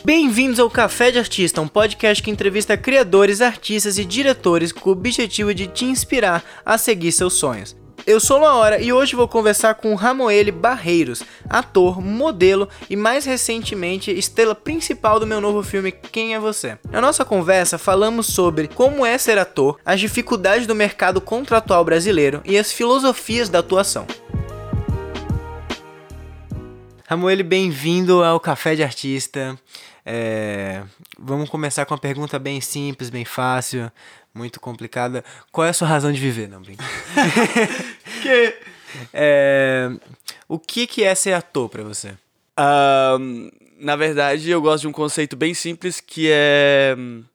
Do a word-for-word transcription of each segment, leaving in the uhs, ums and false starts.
Bem-vindos ao Café de Artista, um podcast que entrevista criadores, artistas e diretores com o objetivo de te inspirar a seguir seus sonhos. Eu sou Laura e hoje vou conversar com Ramoeli Barreiros, ator, modelo e mais recentemente estrela principal do meu novo filme Quem é Você? Na nossa conversa falamos sobre como é ser ator, as dificuldades do mercado contratual brasileiro e as filosofias da atuação. Ramoeli, bem-vindo ao Café de Artista. É... Vamos começar com uma pergunta bem simples, bem fácil, muito complicada. Qual é a sua razão de viver? Não, brinca. que... é... O que, que é ser ator pra você? Um, na verdade, eu gosto de um conceito bem simples, que é...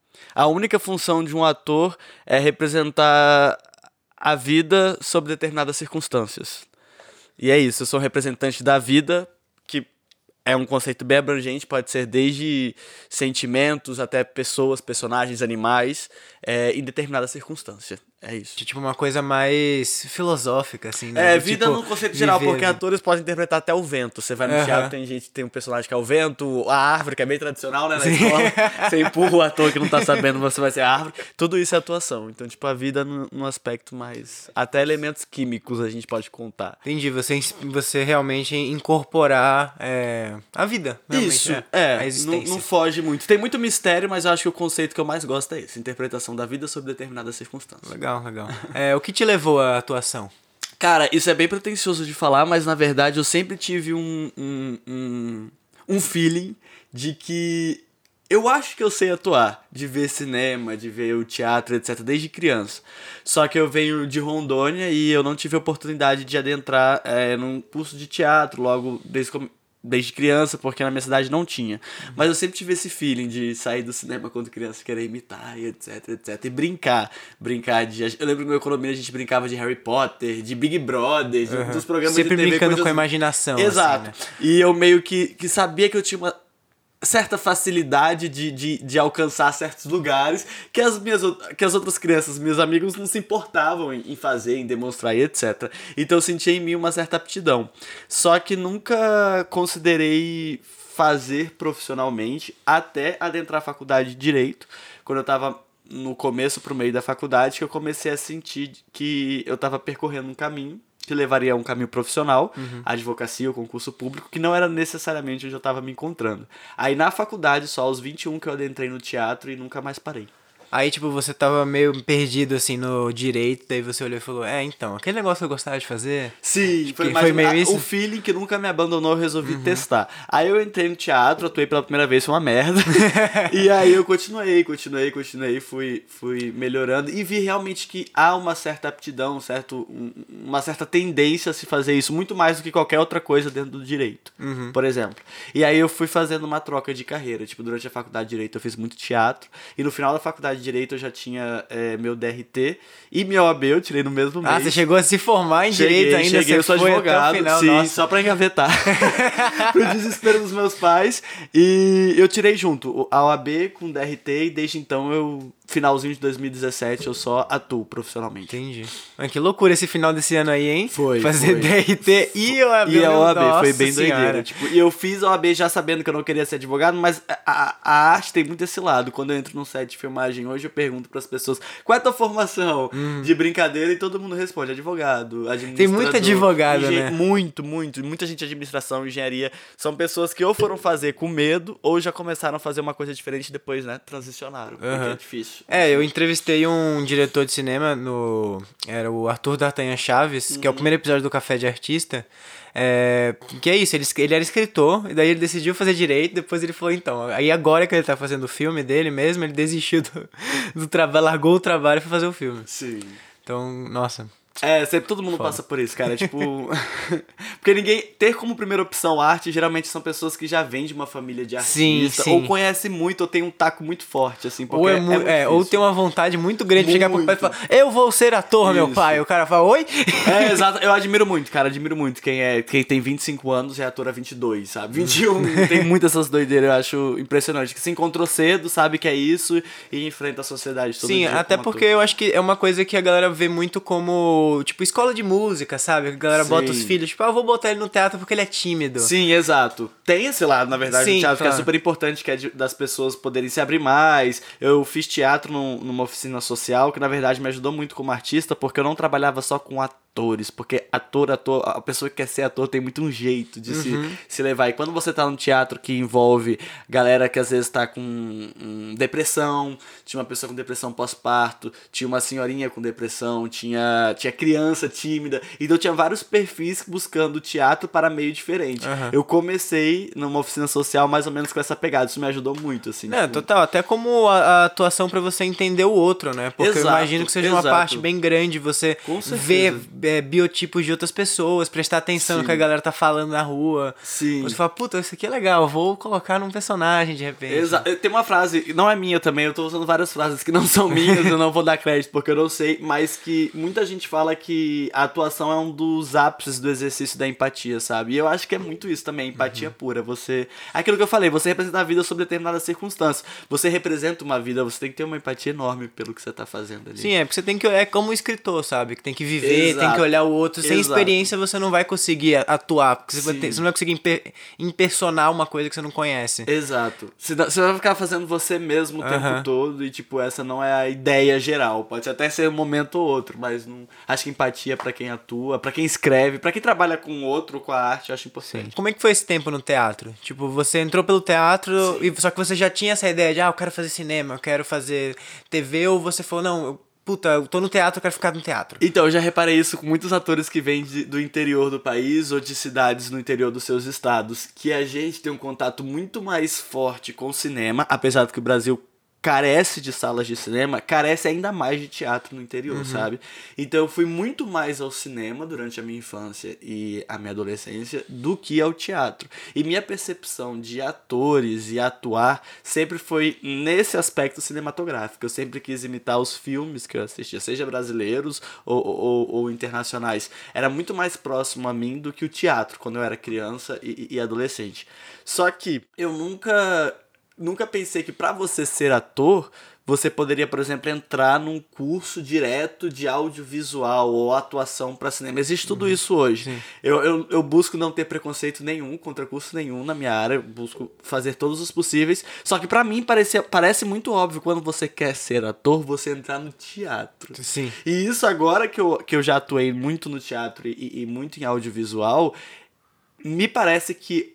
A única função de um ator é representar a vida sob determinadas circunstâncias. E é isso, eu sou um representante da vida, que é um conceito bem abrangente, pode ser desde sentimentos até pessoas, personagens, animais, é, em determinada circunstância. É isso. Tipo uma coisa mais filosófica, assim, né? É, vida tipo, no conceito geral, viver, porque atores podem interpretar até o vento. Você vai no uh-huh. teatro, tem gente, tem um personagem que é o vento, a árvore, que é bem tradicional, né, na Sim. escola. Você empurra o ator que não tá sabendo, você vai ser a árvore. Tudo isso é atuação. Então, tipo, a vida num, num aspecto mais... Até elementos químicos a gente pode contar. Entendi, você, você realmente incorporar é, a vida. Isso, é. é a existência. Não, não foge muito. Tem muito mistério, mas eu acho que o conceito que eu mais gosto é esse. Interpretação da vida sob determinadas circunstâncias. Legal. Legal. É, o que te levou à atuação? Cara, isso é bem pretensioso de falar, mas na verdade eu sempre tive um, um, um, um feeling de que eu acho que eu sei atuar, de ver cinema, de ver o teatro, etcétera, desde criança. Só que eu venho de Rondônia e eu não tive a oportunidade de adentrar é, num curso de teatro logo desde que Desde criança, porque na minha cidade não tinha. Mas eu sempre tive esse feeling de sair do cinema quando criança, querer imitar, e etc, etc. E brincar. Brincar de... Eu lembro que no meu economia a gente brincava de Harry Potter, de Big Brother, de, uhum. dos programas sempre de T V. Sempre brincando coisas... com a imaginação. Exato. Assim, né? E eu meio que, que sabia que eu tinha uma certa facilidade de, de, de alcançar certos lugares que as, minhas, que as outras crianças, meus amigos, não se importavam em, em fazer, em demonstrar e etcétera. Então eu sentia em mim uma certa aptidão. Só que nunca considerei fazer profissionalmente até adentrar a faculdade de Direito, quando eu estava no começo pro meio da faculdade, que eu comecei a sentir que eu estava percorrendo um caminho que levaria a um caminho profissional, uhum. a advocacia, o concurso público, que não era necessariamente onde eu estava me encontrando. Aí na faculdade, só aos vinte e um que eu adentrei no teatro e nunca mais parei. Aí, tipo, você tava meio perdido, assim, no direito, daí você olhou e falou, é, então, aquele negócio que eu gostava de fazer... Sim, tipo, foi, foi meio a, isso? O feeling que nunca me abandonou, eu resolvi uhum. testar. Aí eu entrei no teatro, atuei pela primeira vez, foi uma merda. E aí eu continuei, continuei, continuei, fui, fui melhorando e vi realmente que há uma certa aptidão, um certo, um, uma certa tendência a se fazer isso, muito mais do que qualquer outra coisa dentro do direito, uhum. por exemplo. E aí eu fui fazendo uma troca de carreira, tipo, durante a faculdade de Direito eu fiz muito teatro, e no final da faculdade de Direito eu já tinha É, meu D R T e minha O A B eu tirei no mesmo mês. Ah, você chegou a se formar em cheguei, Direito ainda? Cheguei, você eu sou foi advogado, até o final, sim, nossa. Só pra engavetar. Pro desespero dos meus pais. E eu tirei junto a O A B com D R T e desde então eu... Finalzinho de dois mil e dezessete eu só atuo profissionalmente. Entendi. Mas que loucura esse final desse ano aí, hein? Foi. Fazer foi. D R T e O A B. E a O A B, Nossa foi bem senhora. doideira. Tipo, e eu fiz a O A B já sabendo que eu não queria ser advogado, mas a, a arte tem muito esse lado. Quando eu entro num set de filmagem hoje, eu pergunto pras pessoas, qual é a tua formação? Hum. De brincadeira, e todo mundo responde, advogado, administrador. Tem muito advogado, engen... né? Muito, muito. Muita gente de administração, engenharia. São pessoas que ou foram fazer com medo, ou já começaram a fazer uma coisa diferente e depois, né, transicionaram. Porque uhum. é difícil. É, eu entrevistei um diretor de cinema, no era o Arthur D'Artagnan Chaves, uhum. que é o primeiro episódio do Café de Artista. É, que é isso, ele, ele era escritor, e daí ele decidiu fazer direito, depois ele falou, então, aí agora que ele tá fazendo o filme dele mesmo, ele desistiu do, do trabalho, largou o trabalho e foi fazer o filme. Sim. Então, nossa... É, sempre todo mundo Foda. passa por isso, cara, tipo... Porque ninguém... Ter como primeira opção arte, geralmente são pessoas que já vêm de uma família de artista, sim, sim. ou conhece muito, ou tem um taco muito forte, assim, porque ou é, é, mu- é, é ou tem uma vontade muito grande de chegar pro pai e falar, eu vou ser ator, isso. meu pai, o cara fala, oi? É, exato, eu admiro muito, cara, admiro muito quem, é, quem tem vinte e cinco anos e é ator há vinte e dois, sabe, vinte e um, tem muitas essas doideiras, eu acho impressionante, que se encontrou cedo, sabe que é isso, e enfrenta a sociedade todo sim, dia. Sim, até porque ator. Eu acho que é uma coisa que a galera vê muito como como, tipo, escola de música, sabe? A galera Sim. bota os filhos, tipo, ah, eu vou botar ele no teatro porque ele é tímido. Sim, exato. Tem esse lado, na verdade, Sim, do teatro, claro. que é super importante, que é de, das pessoas poderem se abrir mais. Eu fiz teatro num, numa oficina social, que na verdade me ajudou muito como artista, porque eu não trabalhava só com atores, porque ator, ator, a pessoa que quer ser ator tem muito um jeito de Uhum. se, se levar. E quando você tá num teatro que envolve galera que às vezes tá com hum, depressão, tinha uma pessoa com depressão pós-parto, tinha uma senhorinha com depressão, tinha, tinha criança tímida, então tinha vários perfis buscando teatro para meio diferente. Uhum. Eu comecei numa oficina social mais ou menos com essa pegada, isso me ajudou muito, assim. É, tipo, total, até como a, a atuação pra você entender o outro, né? Porque eu Exato, imagino que seja uma exato. parte bem grande você Com certeza. ver é, biotipos de outras pessoas, prestar atenção no Sim. que a galera tá falando na rua. Sim. Você fala, puta, isso aqui é legal, vou colocar num personagem de repente. Exato. Tem uma frase, não é minha também, eu tô usando várias frases que não são minhas, eu não vou dar crédito porque eu não sei, mas que muita gente fala que a atuação é um dos ápices do exercício da empatia, sabe? E eu acho que é muito isso também, empatia Uhum. pura. Você. Aquilo que eu falei, você representa a vida sob determinadas circunstâncias. Você representa uma vida, você tem que ter uma empatia enorme pelo que você tá fazendo ali. Sim, é porque você tem que. É como um escritor, sabe? Que tem que viver, Exato. tem que olhar o outro. Sem Exato. experiência você não vai conseguir atuar, porque você, vai Sim. ter- você não vai conseguir imper- impersonar uma coisa que você não conhece. Exato. Você não- você vai ficar fazendo você mesmo o Aham. tempo todo e, tipo, essa não é a ideia geral. Pode até ser um momento ou outro, mas não... acho que empatia pra quem atua, pra quem escreve, pra quem trabalha com o outro, com a arte, eu acho importante. Como é que foi esse tempo no teatro? Tipo, você entrou pelo teatro, e só que você já tinha essa ideia de, ah, eu quero fazer cinema, eu quero fazer T V, ou você falou, não, eu, puta, eu tô no teatro, eu quero ficar no teatro. Então, eu já reparei isso com muitos atores que vêm de- do interior do país ou de cidades no interior dos seus estados, que a gente tem um contato muito mais forte com o cinema, apesar de que o Brasil carece de salas de cinema, carece ainda mais de teatro no interior, sabe? Então eu fui muito mais ao cinema durante a minha infância e a minha adolescência do que ao teatro. E minha percepção de atores e atuar sempre foi nesse aspecto cinematográfico. Eu sempre quis imitar os filmes que eu assistia, seja brasileiros ou, ou, ou internacionais. Era muito mais próximo a mim do que o teatro, quando eu era criança e, e adolescente. Só que eu nunca... Nunca pensei que pra você ser ator, você poderia, por exemplo, entrar num curso direto de audiovisual ou atuação pra cinema. Existe tudo isso hoje. Eu, eu, eu busco não ter preconceito nenhum, contra curso nenhum na minha área. Eu busco fazer todos os possíveis. Só que pra mim parece, parece muito óbvio, quando você quer ser ator, você entrar no teatro. Sim. E isso agora que eu, que eu já atuei muito no teatro e, e muito em audiovisual, me parece que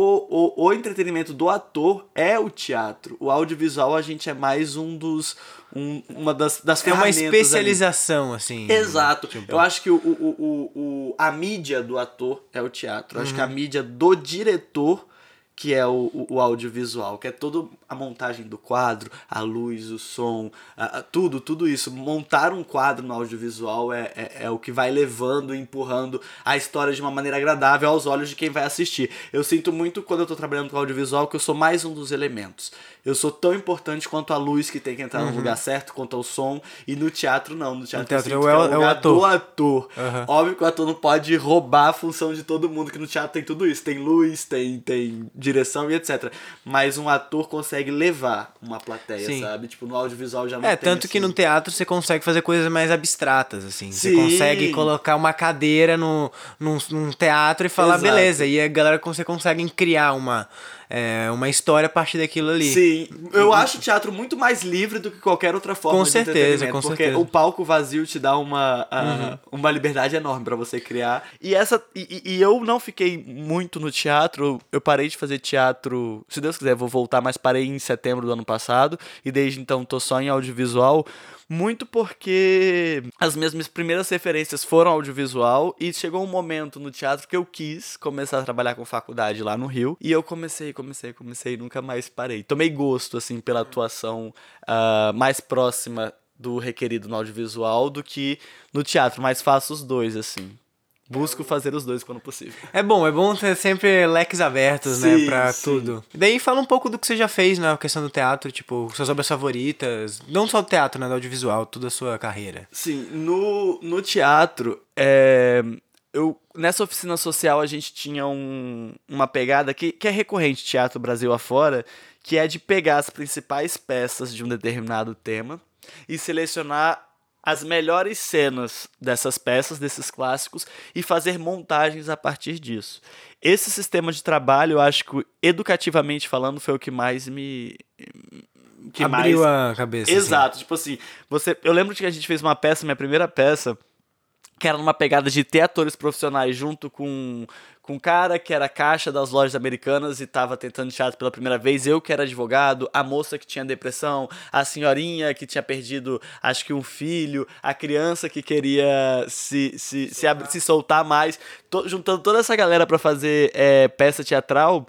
O, o, o entretenimento do ator é o teatro. O audiovisual, a gente é mais um dos... Um, uma das, das É uma ferramentas especialização, assim. ali. Exato. Tipo, Eu acho que o, o, o, o, a mídia do ator é o teatro. Eu acho que a mídia do diretor que é o, o, o audiovisual, que é toda a montagem do quadro, a luz, o som, a, a, tudo, tudo isso. Montar um quadro no audiovisual é, é, é o que vai levando e empurrando a história de uma maneira agradável aos olhos de quem vai assistir. Eu sinto muito, quando eu tô trabalhando com audiovisual, que eu sou mais um dos elementos. Eu sou tão importante quanto a luz que tem que entrar uhum. no lugar certo, quanto ao som, e no teatro não. No teatro, no teatro eu é, é o, o é o ator. do ator. Uhum. Óbvio que o ator não pode roubar a função de todo mundo, que no teatro tem tudo isso. Tem luz, tem, tem direção e etcétera. Mas um ator consegue levar uma plateia, Sim. sabe? Tipo, no audiovisual já não é, tem. É, tanto assim. que no teatro você consegue fazer coisas mais abstratas, assim. Sim. Você consegue colocar uma cadeira no, num, num teatro e falar, Exato. beleza. E a galera, você consegue criar uma... É, uma história a partir daquilo ali. Sim, eu acho o teatro muito mais livre do que qualquer outra forma com de certeza, entretenimento. Com porque certeza. o palco vazio te dá uma, uh, uhum. uma liberdade enorme pra você criar. E, essa, e, e eu não fiquei muito no teatro, eu parei de fazer teatro, se Deus quiser, vou voltar, mas parei em setembro do ano passado, e desde então tô só em audiovisual. Muito porque as minhas primeiras referências foram audiovisual e chegou um momento no teatro que eu quis começar a trabalhar com faculdade lá no Rio. E eu comecei, comecei, comecei e nunca mais parei. Tomei gosto, assim, pela atuação uh, mais próxima do requerido no audiovisual do que no teatro, mas faço os dois, assim. Busco fazer os dois quando possível. É bom, é bom ter sempre leques abertos, sim, né, pra sim. tudo. E daí fala um pouco do que você já fez na questão do teatro, tipo, suas obras favoritas, não só do teatro, né, do audiovisual, toda a sua carreira. Sim, no, no teatro, é, eu, nessa oficina social a gente tinha um, uma pegada que, que é recorrente teatro Brasil afora, que é de pegar as principais peças de um determinado tema e selecionar as melhores cenas dessas peças, desses clássicos, e fazer montagens a partir disso. Esse sistema de trabalho, eu acho que, educativamente falando, foi o que mais me... Que Abriu mais... a cabeça. Exato. Assim. Tipo assim, você... eu lembro que a gente fez uma peça, minha primeira peça, que era numa pegada de ter atores profissionais junto com, com um cara que era caixa das lojas americanas e tava tentando teatro pela primeira vez, eu que era advogado, a moça que tinha depressão, a senhorinha que tinha perdido, acho que um filho, a criança que queria se, se, se, ab- se soltar mais, to, juntando toda essa galera pra fazer é, peça teatral,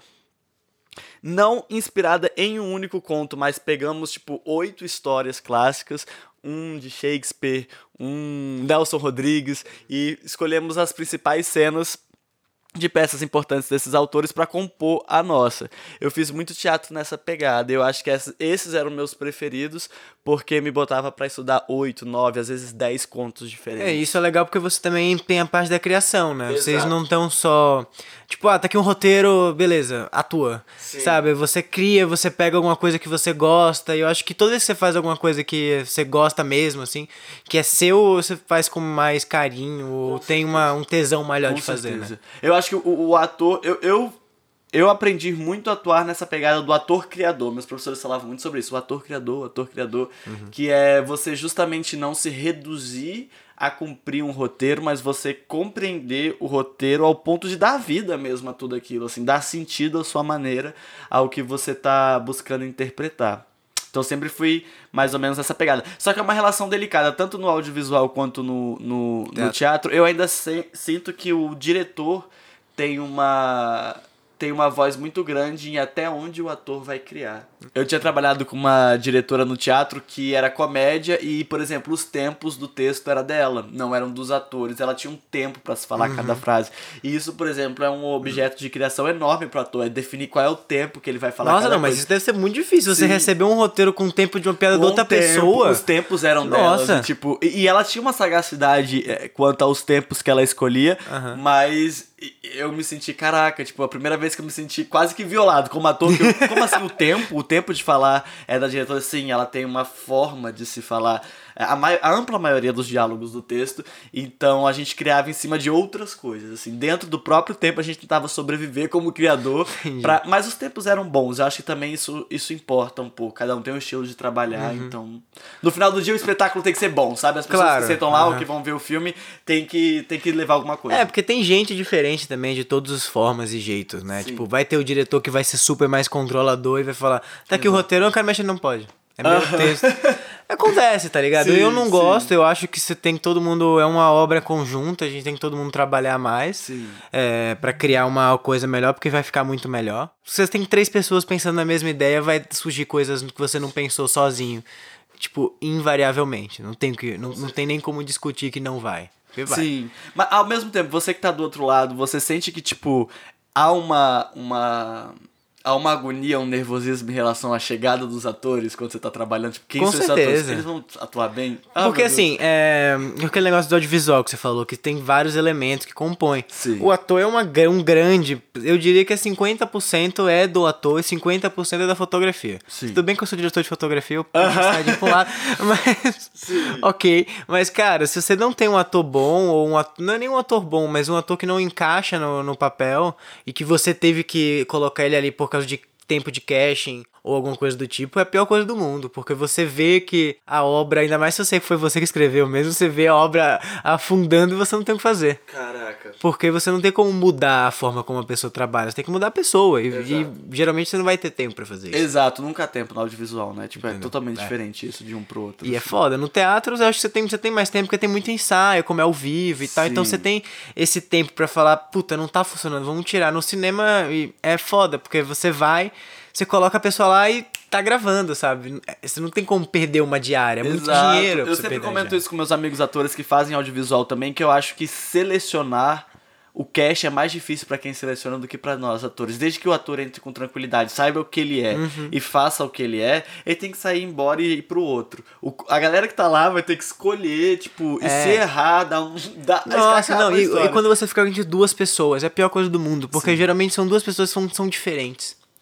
não inspirada em um único conto, mas pegamos, tipo, oito histórias clássicas, um de Shakespeare, um Nelson Rodrigues, e escolhemos as principais cenas de peças importantes desses autores para compor a nossa. Eu fiz muito teatro nessa pegada, eu acho que esses eram meus preferidos, porque me botava para estudar oito, nove, às vezes dez contos diferentes. É, isso é legal porque você também tem a parte da criação, né? Exato. Vocês não estão só... Tipo, ah, tá aqui um roteiro, beleza, atua. Sim. Sabe? Você cria, você pega alguma coisa que você gosta, e eu acho que toda vez que você faz alguma coisa que você gosta mesmo, assim, que é seu, você faz com mais carinho, ou tem uma, um tesão maior Com de fazer, certeza. né? Eu acho que o, o ator... Eu, eu, eu aprendi muito a atuar nessa pegada do ator-criador. Meus professores falavam muito sobre isso. O ator-criador, o ator-criador. Uhum. Que é você justamente não se reduzir a cumprir um roteiro, mas você compreender o roteiro ao ponto de dar vida mesmo a tudo aquilo. Assim, dar sentido à sua maneira ao que você tá buscando interpretar. Então sempre fui mais ou menos essa pegada. Só que é uma relação delicada, tanto no audiovisual quanto no, no, no teatro. Eu ainda se, sinto que o diretor tem uma... tem uma voz muito grande em até onde o ator vai criar. Eu tinha trabalhado com uma diretora no teatro que era comédia e, por exemplo, os tempos do texto era dela, não eram dos atores. Ela tinha um tempo pra se falar uhum. cada frase. E isso, por exemplo, é um objeto de criação enorme pro ator, é definir qual é o tempo que ele vai falar. Nossa, cada não, coisa. mas isso deve ser muito difícil. Sim. Você receber um roteiro com o tempo de uma piada com de outra tempo, pessoa. Os tempos eram Nossa. delas. Tipo, e, e ela tinha uma sagacidade é, quanto aos tempos que ela escolhia, uhum. mas... eu me senti, caraca, tipo, a primeira vez que eu me senti quase que violado como ator, que eu, como assim o tempo, o tempo de falar é da diretora, sim, ela tem uma forma de se falar, a, ma- a ampla maioria dos diálogos do texto, então a gente criava em cima de outras coisas, assim, dentro do próprio tempo a gente tentava sobreviver como criador, pra, mas os tempos eram bons, eu acho que também isso, isso importa um pouco, cada um tem um estilo de trabalhar, uhum. então, no final do dia o espetáculo tem que ser bom, sabe, as pessoas claro. que sentam lá uhum. ou que vão ver o filme tem que, tem que levar alguma coisa. É, porque tem gente diferente também de todas as formas e jeitos, né? Sim. Tipo, vai ter o diretor que vai ser super mais controlador e vai falar, tá aqui Exato. O roteiro, eu não quero mexer, não pode. É meu uh-huh. texto. Acontece, tá ligado? Sim, eu não sim. gosto, eu acho que você tem que todo mundo, é uma obra conjunta, a gente tem que todo mundo trabalhar mais é, pra criar uma coisa melhor, porque vai ficar muito melhor. Se você tem três pessoas pensando na mesma ideia, vai surgir coisas que você não pensou sozinho. Tipo, invariavelmente. Não tem, que, não, não tem nem como discutir que não vai. Vai. Sim, mas ao mesmo tempo, você que tá do outro lado, você sente que, tipo, há uma, uma, há uma agonia, um nervosismo em relação à chegada dos atores quando você tá trabalhando? Tipo, quem Com são certeza. esses atores? Eles vão atuar bem? Ah, porque assim, é, aquele negócio do audiovisual que você falou, que tem vários elementos que compõem. Sim. O ator é uma, um grande, eu diria que é cinquenta por cento é do ator e cinquenta por cento é da fotografia. Sim. Tudo bem que eu sou diretor de fotografia, eu posso estar de um lado, mas... Sim. Ok, mas cara, se você não tem um ator bom, ou um ator, não é nem um ator bom, mas um ator que não encaixa no, no papel e que você teve que colocar ele ali por causa de tempo de casting ou alguma coisa do tipo, é a pior coisa do mundo, porque você vê que a obra, ainda mais se você foi você que escreveu mesmo, você vê a obra afundando e você não tem o que fazer. Caraca. Porque você não tem como mudar a forma como a pessoa trabalha, você tem que mudar a pessoa, e, e geralmente você não vai ter tempo pra fazer isso. Exato, nunca há tempo no audiovisual, né? Tipo, Entendeu? É totalmente é. diferente isso de um pro outro. E assim. É foda, no teatro eu acho que você tem, você tem mais tempo, porque tem muito ensaio, como é ao vivo e Sim. tal, então você tem esse tempo pra falar, puta, não tá funcionando, vamos tirar. No cinema é foda, porque você vai... Você coloca a pessoa lá e tá gravando, sabe? Você não tem como perder uma diária, é muito Exato. dinheiro. Eu sempre comento isso com meus amigos atores que fazem audiovisual também, que eu acho que selecionar o cast é mais difícil pra quem seleciona do que pra nós atores. Desde que o ator entre com tranquilidade, saiba o que ele é uhum. e faça o que ele é, ele tem que sair embora e ir pro outro. O, a galera que tá lá vai ter que escolher, tipo, é. e se errar, dar um... Dar, Nossa, não, e, e quando você fica entre duas pessoas, é a pior coisa do mundo, porque Sim. geralmente são duas pessoas que são, são diferentes.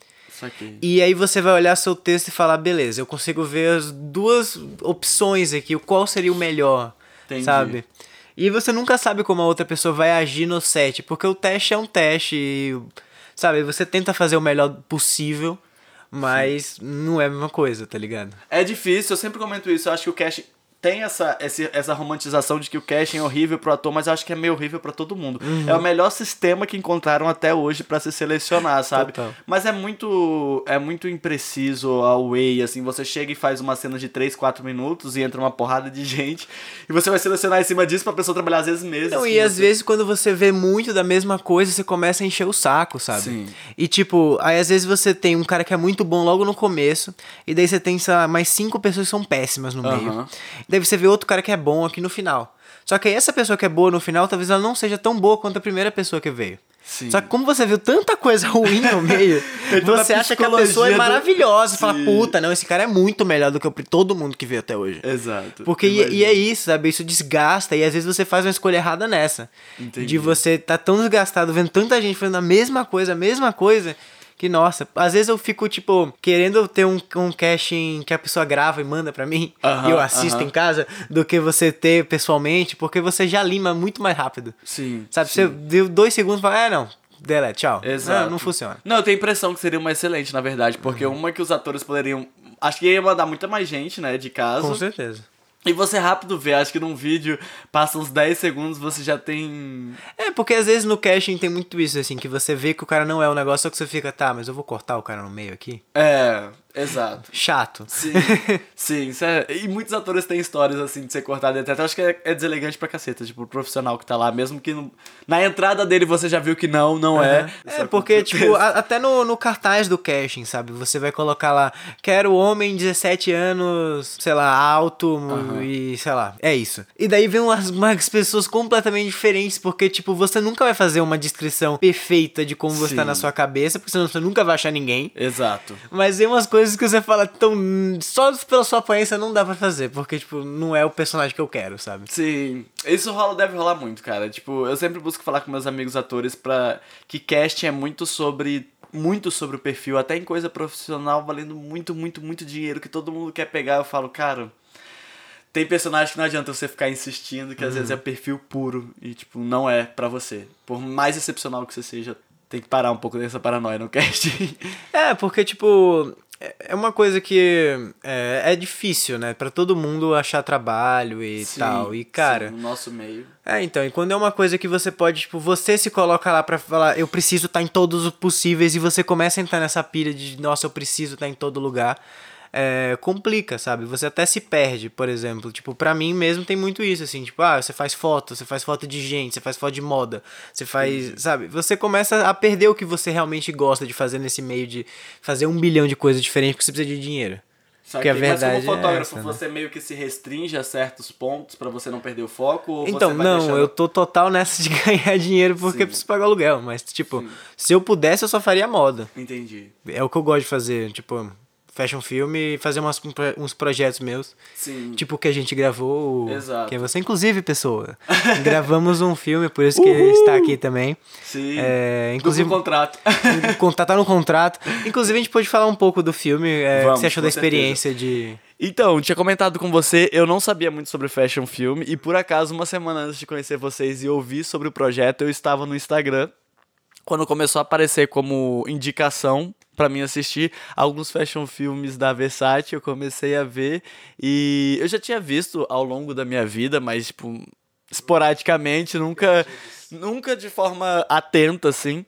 Saquei. E aí você vai olhar seu texto e falar, beleza, eu consigo ver as duas opções aqui, qual seria o melhor, Entendi. sabe? E você nunca sabe como a outra pessoa vai agir no set, porque o teste é um teste, e, sabe? Você tenta fazer o melhor possível, mas Sim. não é a mesma coisa, tá ligado? É difícil, eu sempre comento isso, eu acho que o casting tem essa, essa, essa romantização de que o casting é horrível pro ator, mas eu acho que é meio horrível pra todo mundo. Uhum. É o melhor sistema que encontraram até hoje pra se selecionar, sabe? Total. Mas é muito é muito impreciso ao way, assim, você chega e faz uma cena de três, quatro minutos e entra uma porrada de gente e você vai selecionar em cima disso pra pessoa trabalhar às vezes meses. Não, e às você... vezes quando você vê muito da mesma coisa, você começa a encher o saco, sabe? Sim. E tipo, aí às vezes você tem um cara que é muito bom logo no começo, e daí você tem, sei lá, mais cinco pessoas que são péssimas no Uhum. meio. Daí você vê outro cara que é bom aqui no final. Só que aí essa pessoa que é boa no final, talvez ela não seja tão boa quanto a primeira pessoa que veio. Sim. Só que como você viu tanta coisa ruim no meio, você acha que a pessoa é maravilhosa. Do... E fala, puta, não, esse cara é muito melhor do que todo mundo que veio até hoje. Exato. Porque e, e é isso, sabe? Isso desgasta e às vezes você faz uma escolha errada nessa. Entendi. De você tá tão desgastado vendo tanta gente fazendo a mesma coisa, a mesma coisa... Que, nossa, às vezes eu fico, tipo, querendo ter um, um casting que a pessoa grava e manda pra mim, uh-huh, e eu assisto uh-huh. em casa, do que você ter pessoalmente, porque você já lima muito mais rápido. Sim. Sabe, sim. você deu dois segundos e fala, ah, não, delete, tchau. Exato. Não, não funciona. Não, eu tenho a impressão que seria uma excelente, na verdade, porque uhum. uma que os atores poderiam... Acho que ia mandar muita mais gente, né, de casa. Com certeza. E você rápido vê, acho que num vídeo passa uns dez segundos, você já tem... É, porque às vezes no casting tem muito isso, assim, que você vê que o cara não é o negócio, só que você fica, tá, mas eu vou cortar o cara no meio aqui? É, exato. Chato. Sim, sim. Isso é... E muitos atores têm histórias, assim, de ser cortado, etcétera. Eu acho que é, é deselegante pra caceta, tipo, o profissional que tá lá, mesmo que no... na entrada dele você já viu que não, não uhum. é. É, porque, tipo, a, até no, no cartaz do casting, sabe, você vai colocar lá, quero homem, dezessete anos, sei lá, alto... Uhum. E, sei lá, é isso. E daí vem umas, umas pessoas completamente diferentes, porque, tipo, você nunca vai fazer uma descrição perfeita de como Sim. você tá na sua cabeça, porque senão você nunca vai achar ninguém. Exato. Mas tem umas coisas que você fala tão... Só pela sua aparência não dá pra fazer, porque, tipo, não é o personagem que eu quero, sabe? Sim. Isso rola, deve rolar muito, cara. Tipo, eu sempre busco falar com meus amigos atores pra... que casting é muito sobre... muito sobre o perfil, até em coisa profissional, valendo muito, muito, muito dinheiro, que todo mundo quer pegar. Eu falo, cara... Tem personagem que não adianta você ficar insistindo, que às uhum. vezes é perfil puro e, tipo, não é pra você. Por mais excepcional que você seja, tem que parar um pouco dessa paranoia no casting. É, porque, tipo, é uma coisa que é, é difícil, né? Pra todo mundo achar trabalho e sim, tal. E, cara... Sim, no nosso meio. É, então, e quando é uma coisa que você pode, tipo, você se coloca lá pra falar, eu preciso estar em todos os possíveis, e você começa a entrar nessa pilha de, nossa, eu preciso estar em todo lugar... É, complica, sabe? Você até se perde, por exemplo. Tipo, pra mim mesmo tem muito isso, assim. Tipo, ah, você faz foto, você faz foto de gente, você faz foto de moda, você faz, uhum. sabe? Você começa a perder o que você realmente gosta de fazer nesse meio de fazer um bilhão de coisas diferentes porque você precisa de dinheiro. Porque a verdade Mas como fotógrafo, é essa, você né? meio que se restringe a certos pontos pra você não perder o foco? Ou então, você vai não, deixando... eu tô total nessa de ganhar dinheiro porque Sim. eu preciso pagar aluguel. Mas, tipo, Sim. se eu pudesse, eu só faria moda. Entendi. É o que eu gosto de fazer, tipo... fashion film e fazer umas, uns projetos meus. Sim. Tipo o que a gente gravou. Exato. Que é você, inclusive, pessoa. Gravamos um filme, por isso que Uhul. está aqui também. Sim. É, inclusive, do contrato. Tá no contrato. Inclusive, a gente pode falar um pouco do filme. É, Vamos, o que você achou da experiência certeza. de... Então, tinha comentado com você, eu não sabia muito sobre fashion film. E por acaso, uma semana antes de conhecer vocês e ouvir sobre o projeto, eu estava no Instagram. Quando começou a aparecer como indicação pra mim assistir alguns fashion filmes da Versace, eu comecei a ver e eu já tinha visto ao longo da minha vida, mas tipo, esporadicamente, nunca, nunca de forma atenta, assim.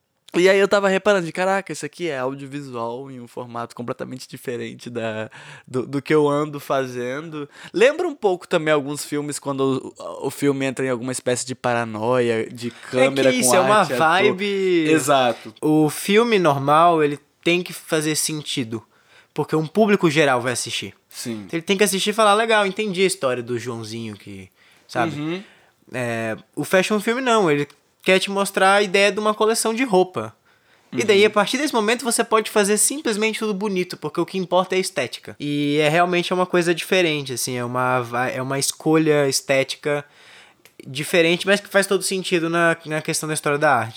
E aí eu tava reparando de, caraca, isso aqui é audiovisual em um formato completamente diferente da, do, do que eu ando fazendo. Lembra um pouco também alguns filmes quando o, o filme entra em alguma espécie de paranoia, de câmera é que isso, com é uma arte, vibe... Ator. Exato. O filme normal, ele tem que fazer sentido, porque um público geral vai assistir. Sim. Ele tem que assistir e falar, legal, entendi a história do Joãozinho que, sabe? Uhum. É, o fashion film não, ele quer te mostrar a ideia de uma coleção de roupa. Uhum. E daí, a partir desse momento, você pode fazer simplesmente tudo bonito, porque o que importa é a estética. E é realmente uma coisa diferente, assim, é uma, é uma escolha estética diferente, mas que faz todo sentido na, na questão da história da arte.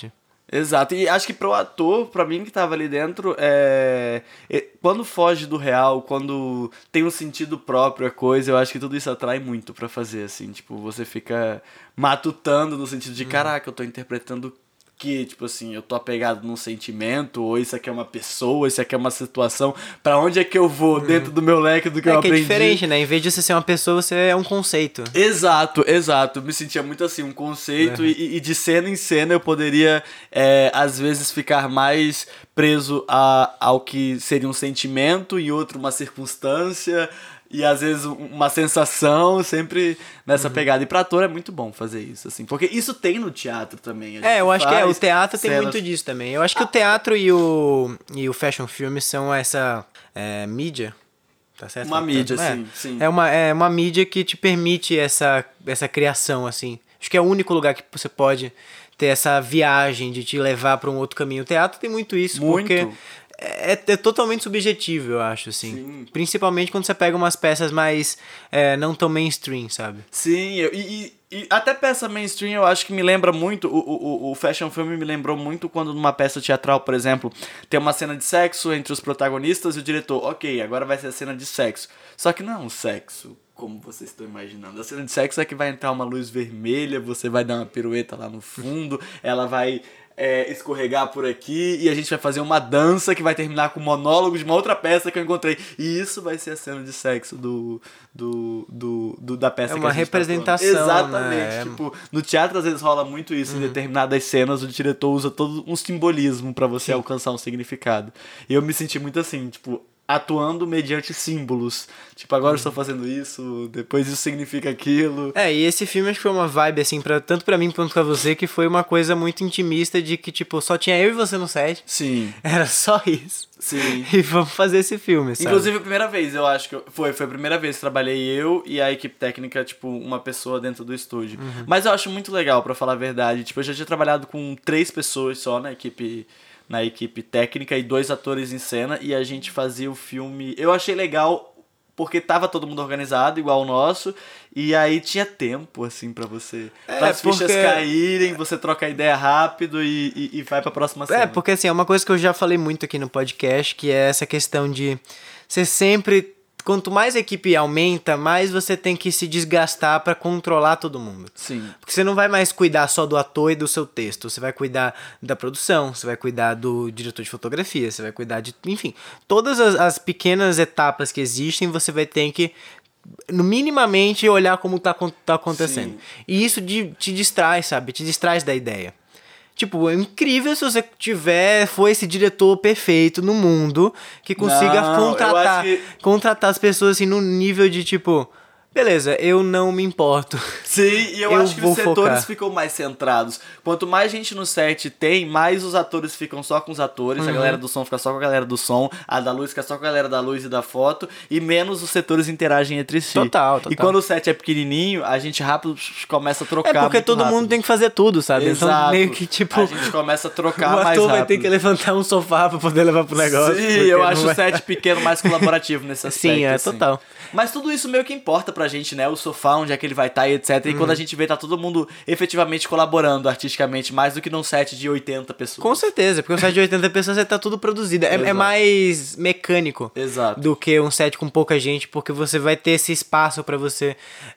Exato, e acho que pro ator, pra mim que tava ali dentro, é... quando foge do real, quando tem um sentido próprio a coisa, eu acho que tudo isso atrai muito pra fazer, assim, tipo, você fica matutando no sentido de, caraca, eu tô interpretando que, tipo assim, eu tô apegado num sentimento, ou isso aqui é uma pessoa, isso aqui é uma situação, pra onde é que eu vou dentro do meu leque do que é eu que aprendi? É diferente, né? Em vez de você ser uma pessoa, você é um conceito. Exato, exato. Eu me sentia muito assim, um conceito, Uhum. e, e de cena em cena eu poderia, é, às vezes, ficar mais preso a, ao que seria um sentimento, e outro uma circunstância, e às vezes uma sensação, sempre nessa uhum. pegada. E pra ator é muito bom fazer isso, assim, porque isso tem no teatro também. É, eu acho que é, o teatro cenas... tem muito disso também. Eu acho que ah. o teatro e o, e o fashion film são essa é, mídia. Tá certo? Uma mídia, é, sim, sim. É uma, é uma mídia que te permite essa, essa criação, assim. Acho que é o único lugar que você pode ter essa viagem de te levar para um outro caminho. O teatro tem muito isso, muito. porque é, é totalmente subjetivo, eu acho, assim. Sim. Principalmente quando você pega umas peças mais é, não tão mainstream, sabe? Sim, eu, e, e até peça mainstream eu acho que me lembra muito, o, o, o fashion film me lembrou muito quando numa peça teatral, por exemplo, tem uma cena de sexo entre os protagonistas e o diretor, ok, agora vai ser a cena de sexo. Só que não é um sexo como vocês estão imaginando. A cena de sexo é que vai entrar uma luz vermelha, você vai dar uma pirueta lá no fundo, ela vai é, escorregar por aqui e a gente vai fazer uma dança que vai terminar com um monólogo de uma outra peça que eu encontrei. E isso vai ser a cena de sexo do, do, do, do da peça é que a gente representação, tá Exatamente. Né? Tipo, no teatro às vezes rola muito isso, uhum. em determinadas cenas o diretor usa todo um simbolismo pra você Sim. alcançar um significado. E eu me senti muito assim, tipo, atuando mediante símbolos. Tipo, agora uhum. eu estou fazendo isso, depois isso significa aquilo. É, e esse filme acho que foi uma vibe, assim, pra, tanto pra mim quanto pra você, que foi uma coisa muito intimista de que, tipo, só tinha eu e você no set. Sim. Era só isso. Sim. E vamos fazer esse filme, sabe? Inclusive, a primeira vez, eu acho que eu, foi, foi a primeira vez que trabalhei eu e a equipe técnica, tipo, uma pessoa dentro do estúdio. Uhum. Mas eu acho muito legal, pra falar a verdade. Tipo, eu já tinha trabalhado com três pessoas só na equipe... na equipe técnica e dois atores em cena, e a gente fazia o filme... Eu achei legal porque tava todo mundo organizado, igual o nosso, e aí tinha tempo, assim, pra você... É, pra as fichas porque... caírem, você troca a ideia rápido e, e, e vai pra próxima cena. É, porque assim, é uma coisa que eu já falei muito aqui no podcast, que é essa questão de você sempre... Quanto mais a equipe aumenta, mais você tem que se desgastar pra controlar todo mundo. Sim. Porque você não vai mais cuidar só do ator e do seu texto. Você vai cuidar da produção, você vai cuidar do diretor de fotografia, você vai cuidar de... Enfim, todas as, as pequenas etapas que existem, você vai ter que, minimamente, olhar como tá, tá acontecendo. Sim. E isso de, te distrai, sabe? Te distrai da ideia. Tipo, é incrível se você tiver, for esse diretor perfeito no mundo que consiga não, contratar, que... contratar as pessoas assim no nível de tipo, beleza, eu não me importo. Sim, e eu, eu acho que os setores focar. ficam mais centrados. Quanto mais gente no set tem, mais os atores ficam só com os atores, uhum. a galera do som fica só com a galera do som, a da luz fica só com a galera da luz e da foto, e menos os setores interagem entre si. Total, total. E quando o set é pequenininho, a gente rápido começa a trocar. É porque todo rápido. mundo tem que fazer tudo, sabe? Exato. Então meio que tipo... A gente começa a trocar mais rápido. O ator vai ter que levantar um sofá pra poder levar pro negócio. Sim, eu acho vai... o set pequeno mais colaborativo nesse aspecto. Sim, é assim. total. Mas tudo isso meio que importa pra gente, né? O sofá, onde é que ele vai estar e etcétera. E uhum. quando a gente vê, tá todo mundo efetivamente colaborando artisticamente, mais do que num set de oitenta pessoas. Com certeza, porque um set de oitenta pessoas já tá tudo produzido. É, é mais mecânico Exato. do que um set com pouca gente, porque você vai ter esse espaço pra você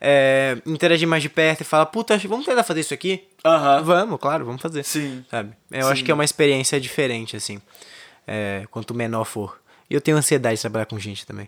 é, interagir mais de perto e falar, puta, vamos tentar fazer isso aqui? Aham. Uhum. Vamos, claro, vamos fazer. Sim. Sabe? Eu Sim. acho que é uma experiência diferente, assim, é, quanto menor for. E eu tenho ansiedade de trabalhar com gente também.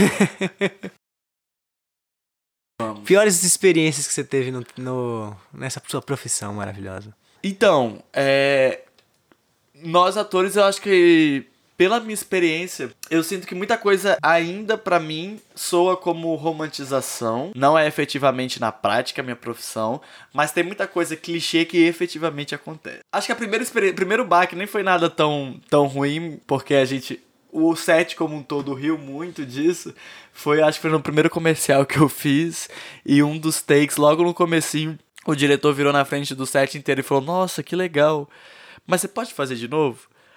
Piores experiências que você teve no, no, nessa sua profissão maravilhosa? Então, é, nós atores, eu acho que, pela minha experiência, eu sinto que muita coisa ainda pra mim soa como romantização. Não é efetivamente na prática a minha profissão, mas tem muita coisa clichê que efetivamente acontece. Acho que a primeira experiência, primeiro baque nem foi nada tão, tão ruim, porque a gente... O set como um todo riu muito disso. Foi, acho que foi no primeiro comercial que eu fiz. E um dos takes, logo no comecinho, o diretor virou na frente do set inteiro e falou, nossa, que legal. Mas você pode fazer de novo?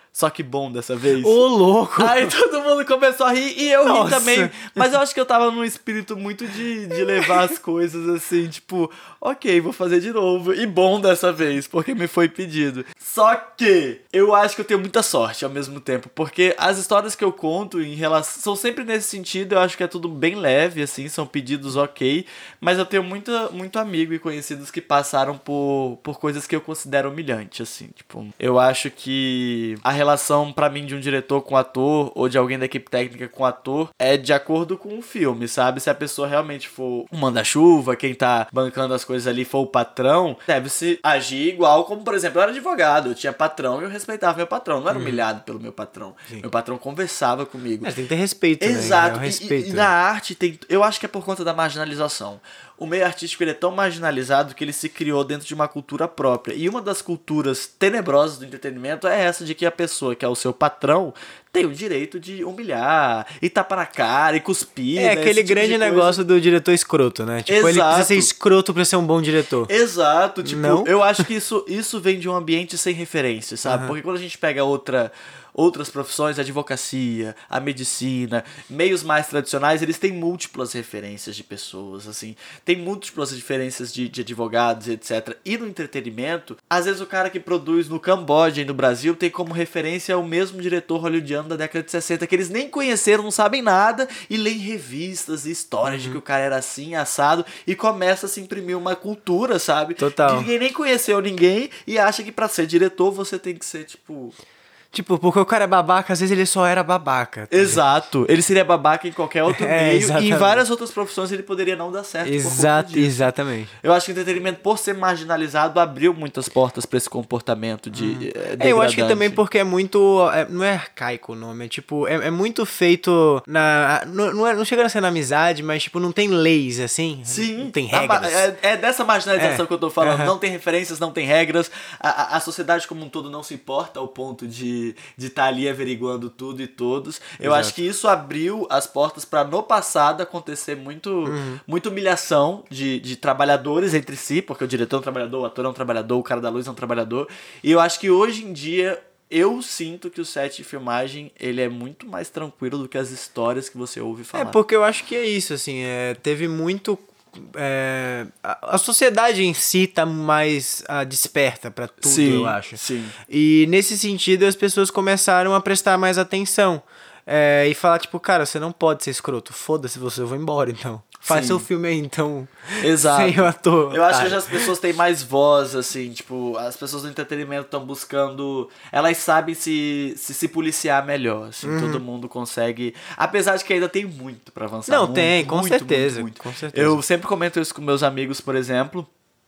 só que bom dessa vez. Ô, louco! Aí todo mundo começou a rir e eu Nossa. ri também. Mas eu acho que eu tava num espírito muito de, de levar as coisas assim, tipo, ok, vou fazer de novo. E bom dessa vez, porque me foi pedido. Só que eu acho que eu tenho muita sorte ao mesmo tempo, porque as histórias que eu conto em relação são sempre nesse sentido, eu acho que é tudo bem leve, assim, são pedidos ok, mas eu tenho muita, muito amigo e conhecidos que passaram por, por coisas que eu considero humilhantes, assim, tipo, eu acho que a relação pra mim de um diretor com o ator, ou de alguém da equipe técnica com o ator, é de acordo com o filme, sabe? Se a pessoa realmente for um manda-chuva, quem tá bancando as coisas ali for o patrão, deve-se agir igual como, por exemplo, eu era advogado, eu tinha patrão e eu respeitava meu patrão, não era humilhado pelo meu patrão. Sim. Meu patrão conversava comigo. É, tem que ter respeito, Exato. né? É o E- respeito. E, e na arte tem, eu acho que é por conta da marginalização. O meio artístico ele é tão marginalizado que ele se criou dentro de uma cultura própria. E uma das culturas tenebrosas do entretenimento é essa de que a pessoa que é o seu patrão tem o direito de humilhar, e tapar na cara, e cuspir. É né, aquele esse tipo grande de coisa. negócio do diretor escroto, né? Tipo, ele Exato. precisa ser escroto pra ser um bom diretor. Exato, tipo, Não? eu acho que isso, isso vem de um ambiente sem referência, sabe? Aham. Porque quando a gente pega outra, outras profissões, a advocacia, a medicina, meios mais tradicionais, eles têm múltiplas referências de pessoas, assim, tem múltiplas diferenças de, de advogados, etcétera. E no entretenimento, às vezes o cara que produz no Camboja e no Brasil tem como referência o mesmo diretor hollywoodiano da década de sessenta, que eles nem conheceram, não sabem nada, e leem revistas e histórias de que o cara era assim, assado, e começa a se imprimir uma cultura, sabe? Total. Que ninguém nem conheceu ninguém e acha que pra ser diretor você tem que ser, tipo... Tipo, porque o cara é babaca, às vezes ele só era babaca. Exato. Ele seria babaca em qualquer outro É, meio, e exatamente. em várias outras profissões ele poderia não dar certo. por conta Exato, disso. exatamente. Eu acho que o entretenimento, por ser marginalizado, abriu muitas portas pra esse comportamento de Hum. eh, É, eu acho que degradante. também porque é muito. É, não é arcaico o nome, é tipo. É, é muito feito na. Não, não, é- não chega a ser na amizade, mas tipo, não tem leis assim. Sim, Não tem a ma- regras. É, é dessa marginalização É. que eu tô falando. Aham. Não tem referências, não tem regras. A, a, a sociedade como um todo não se importa ao ponto de de estar ali averiguando tudo e todos. Eu Exato. acho que isso abriu as portas pra no passado acontecer muito, Uhum. muita humilhação de, de trabalhadores entre si, porque o diretor é um trabalhador, o ator é um trabalhador, o cara da luz é um trabalhador. E eu acho que hoje em dia eu sinto que o set de filmagem ele é muito mais tranquilo do que as histórias que você ouve falar. É, porque eu acho que é isso, assim, é, teve muito. É, a, a sociedade em si tá mais ah, desperta pra tudo, Sim, eu acho. sim. E nesse sentido as pessoas começaram a prestar mais atenção. É, e falar, tipo, cara, você não pode ser escroto. Foda-se você, eu vou embora então. Faz Sim. seu filme aí, então. Exato. Sem o ator. Eu acho que otário. hoje as pessoas têm mais voz, assim, tipo, as pessoas do entretenimento estão buscando. Elas sabem se, se se policiar melhor, assim, Uhum. todo mundo consegue. Apesar de que ainda tem muito pra avançar. Não, muito, tem, com muito, certeza, muito, muito. com certeza. Eu sempre comento isso com meus amigos, por exemplo.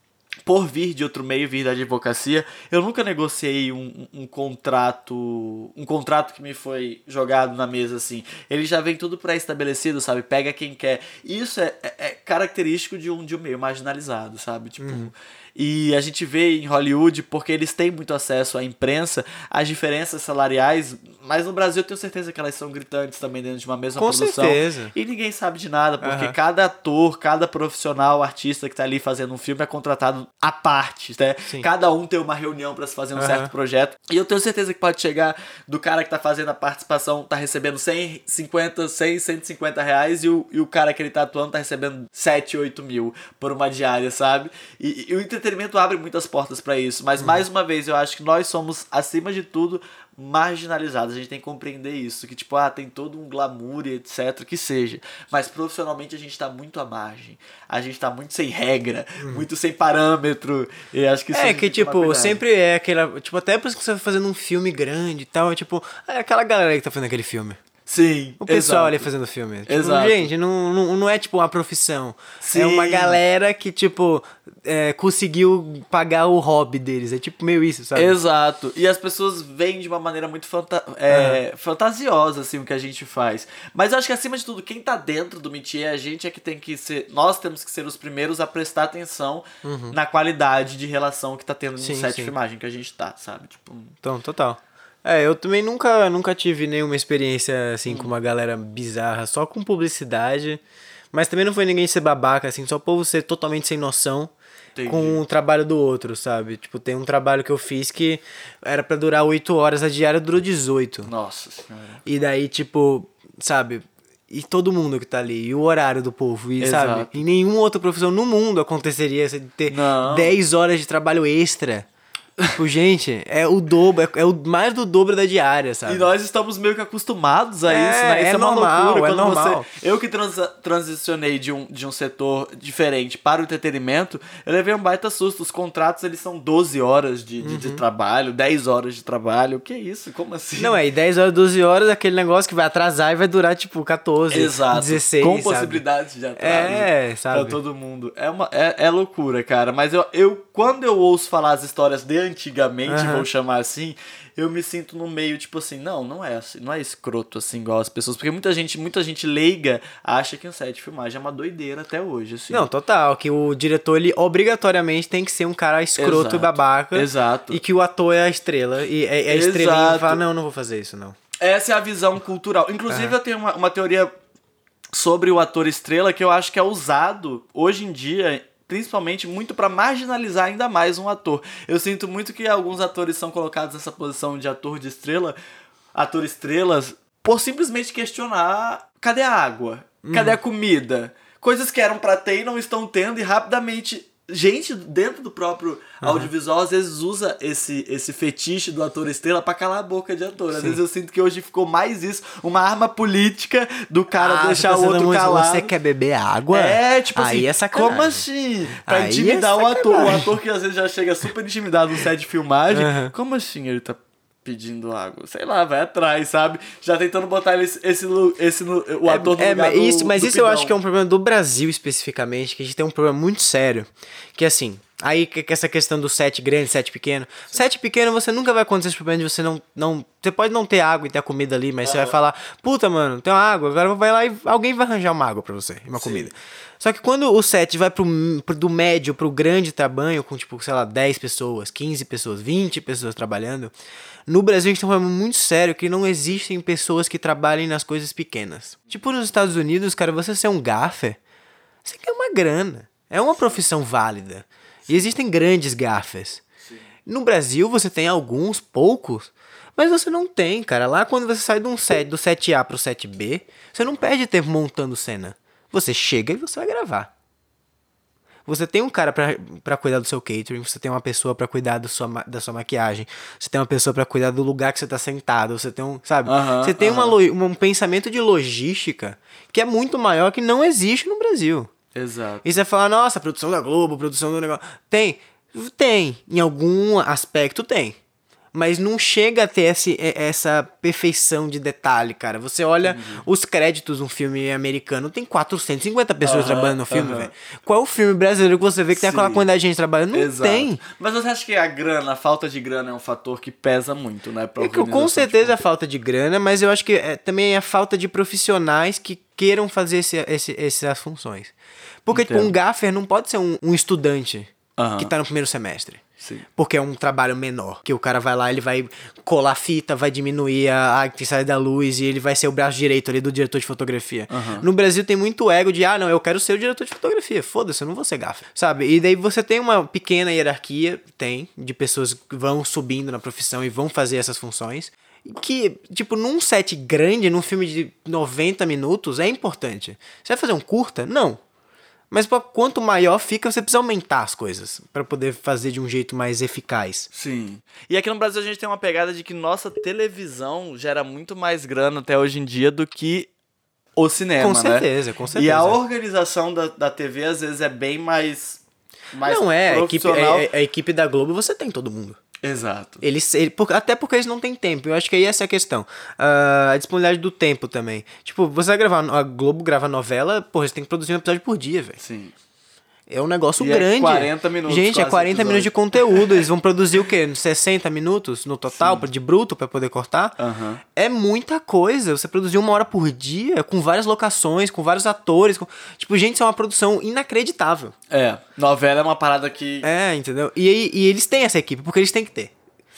Por vir de outro meio, vir da advocacia, eu nunca negociei um, um, um contrato, um contrato que me foi jogado na mesa, assim. Ele já vem tudo pré-estabelecido, sabe? Pega quem quer. Isso é, é, é característico de um, de um meio marginalizado, sabe? Tipo, Uhum. e a gente vê em Hollywood, porque eles têm muito acesso à imprensa, as diferenças salariais, mas no Brasil eu tenho certeza que elas são gritantes também dentro de uma mesma Com produção. certeza. E ninguém sabe de nada, porque Aham. cada ator, cada profissional, artista que tá ali fazendo um filme é contratado à parte, né? Sim. Cada um tem uma reunião pra se fazer um Aham. certo projeto. E eu tenho certeza que pode chegar do cara que tá fazendo a participação, tá recebendo cento e cinquenta, cem, cento e cinquenta reais, e o, e o cara que ele tá atuando tá recebendo sete, oito mil por uma diária, sabe? E, e o entretenimento abre muitas portas pra isso. Mas, mais uma vez, eu acho que nós somos, acima de tudo, marginalizados. A gente tem que compreender isso. Que, tipo, ah, tem todo um glamour e etc, que seja. Mas, profissionalmente, a gente tá muito à margem. A gente tá muito sem regra, muito sem parâmetro. E acho que isso a É gente que, tem tomar tipo, cuidado. sempre é aquela. Tipo, até depois que você tá fazendo um filme grande e tal, é tipo, é aquela galera que tá fazendo aquele filme. Sim, O pessoal exato. ali fazendo filme. Tipo, Exato. gente, não, não, não é tipo uma profissão. Sim. É uma galera que, tipo, é, conseguiu pagar o hobby deles. É tipo meio isso, sabe? Exato. E as pessoas veem de uma maneira muito fanta é, fantasiosa, assim, o que a gente faz. Mas eu acho que, acima de tudo, quem tá dentro do métier, a gente é que tem que ser... Nós temos que ser os primeiros a prestar atenção na qualidade de relação que tá tendo no Sim, set sim. de filmagem que a gente tá, sabe? Tipo... Então, total. É, eu também nunca, nunca tive nenhuma experiência, assim, com uma galera bizarra, só com publicidade. Mas também não foi ninguém ser babaca, assim, só o povo ser totalmente sem noção. Entendi. com o trabalho do outro, sabe? Tipo, tem um trabalho que eu fiz que era pra durar oito horas, a diária durou dezoito. Nossa senhora. E daí, tipo, sabe? E todo mundo que tá ali, e o horário do povo, e Exato. sabe? Em nenhuma outra profissão no mundo aconteceria você ter Não. dez horas de trabalho extra. Tipo, gente, é o dobro, é, é o mais do dobro da diária, sabe? E nós estamos meio que acostumados a É, isso, né? Isso é é, uma normal, loucura. é Quando normal. Você... Eu que transa... transicionei de um, de um setor diferente para o entretenimento, eu levei um baita susto. Os contratos, eles são doze horas de, de, de trabalho, dez horas de trabalho. Que isso? Como assim? Não, é, e dez horas, doze horas, aquele negócio que vai atrasar e vai durar, tipo, catorze, Exato. dezesseis, Com sabe? possibilidade de atraso. É, sabe? Pra todo mundo. É, uma, é, é loucura, cara. Mas eu, eu, quando eu ouço falar as histórias de antigamente, Aham. vou chamar assim, eu me sinto no meio, tipo assim, não, não é assim, não é escroto assim, igual as pessoas. Porque muita gente, muita gente leiga acha que um set de filmagem é uma doideira até hoje, assim. Não, total, que o diretor, ele obrigatoriamente tem que ser um cara escroto Exato. e babaca. Exato. E que o ator é a estrela, e é, é a estrelinha Exato. e fala, não, não vou fazer isso, não. Essa é a visão cultural. Inclusive, eu tenho uma, uma teoria sobre o ator estrela que eu acho que é usado hoje em dia, principalmente muito pra marginalizar ainda mais um ator. Eu sinto muito que alguns atores são colocados nessa posição de ator de estrela, ator estrelas, por simplesmente questionar: cadê a água? Cadê a comida? Coisas que eram pra ter e não estão tendo, e rapidamente gente dentro do próprio audiovisual às vezes usa esse, esse fetiche do ator estrela pra calar a boca de ator. Às Sim. vezes eu sinto que hoje ficou mais isso, uma arma política do cara Ah, deixar você o outro muito, calado. Você quer beber água? É, tipo Aí assim, é sacanagem. como assim? Pra Aí é intimidar o ator. O sacanagem. ator que às vezes já chega super intimidado no set de filmagem. Uhum. Como assim ele tá pedindo água? Sei lá, vai atrás, sabe? Já tentando botar ele, esse, esse, lu- esse, lu- o ator no É, lugar mas do, isso, mas do isso eu pidão. acho que é um problema do Brasil especificamente, que a gente tem um problema muito sério, que assim, aí que que essa questão do set grande, set pequeno, set pequeno você nunca vai acontecer esse problema de você não, não, você pode não ter água e ter a comida ali, mas você vai falar, puta mano, tem uma água, agora vai lá e alguém vai arranjar uma água pra você, uma Sim. comida. Só que quando o set vai pro, pro do médio pro grande tamanho, com tipo, sei lá, dez pessoas, quinze pessoas, vinte pessoas trabalhando, no Brasil a gente tem um problema muito sério que não existem pessoas que trabalhem nas coisas pequenas. Tipo nos Estados Unidos, cara, você ser um gaffer, você quer uma grana. É uma profissão válida. E existem grandes gaffers. No Brasil você tem alguns, poucos, mas você não tem, cara. Lá quando você sai de um set, do set A pro set B, você não perde tempo montando cena. Você chega e você vai gravar. Você tem um cara pra, pra cuidar do seu catering, você tem uma pessoa pra cuidar do sua, ma- da sua maquiagem, você tem uma pessoa pra cuidar do lugar que você tá sentado, você tem um, sabe? Aham, você tem uma aham. lo- um pensamento de logística que é muito maior, que não existe no Brasil. Exato. E você vai falar, nossa, produção da Globo, produção do negócio. Tem, tem, em algum aspecto tem. Mas não chega a ter esse, e- essa perfeição de detalhe, cara. Você olha os créditos de um filme americano, tem quatrocentas e cinquenta pessoas Aham, trabalhando no filme, aham. velho. Qual é o filme brasileiro que você vê que tem Sim. aquela quantidade de gente trabalhando? Não Exato. tem. Mas você acha que a grana, a falta de grana é um fator que pesa muito, né? Pra É que, com organização de certeza é a falta de grana, mas eu acho que é, também é a falta de profissionais que queiram fazer esse, esse, essas funções. Porque, tipo, Entendo. um gaffer não pode ser um, um estudante Aham. que tá no primeiro semestre. Sim. Porque é um trabalho menor. Que o cara vai lá, ele vai colar fita, vai diminuir a, a intensidade da luz e ele vai ser o braço direito ali do diretor de fotografia. Aham. No Brasil tem muito ego de, ah, não, eu quero ser o diretor de fotografia. Foda-se, eu não vou ser gaffer. Sabe? E daí você tem uma pequena hierarquia, tem, de pessoas que vão subindo na profissão e vão fazer essas funções. Que, tipo, num set grande, num filme de noventa minutos, é importante. Você vai fazer um curta? Não. Mas pô, quanto maior fica, você precisa aumentar as coisas pra poder fazer de um jeito mais eficaz. Sim. E aqui no Brasil a gente tem uma pegada de que nossa televisão gera muito mais grana até hoje em dia do que o cinema, Com né? certeza, com certeza. E a organização da, da T V às vezes é bem mais, mais Não é, a equipe, profissional. a, a equipe da Globo você tem todo mundo. Exato. Eles, ele- por- até porque eles não têm tempo. Eu acho que aí essa é a questão. Ah, a disponibilidade do tempo também. Tipo, você vai gravar. A Globo grava novela, porra, você tem que produzir um episódio por dia, velho. Sim. É um negócio E é grande. quarenta minutos Gente, é quase quarenta episódio. minutos de conteúdo. Eles vão produzir o quê? sessenta minutos no total, de bruto, pra poder cortar? Aham. É muita coisa. Você produzir uma hora por dia, com várias locações, com vários atores. com- Tipo, gente, isso é uma produção inacreditável. É, novela é uma parada que... É, entendeu? E, aí- e eles têm essa equipe, porque eles têm que ter.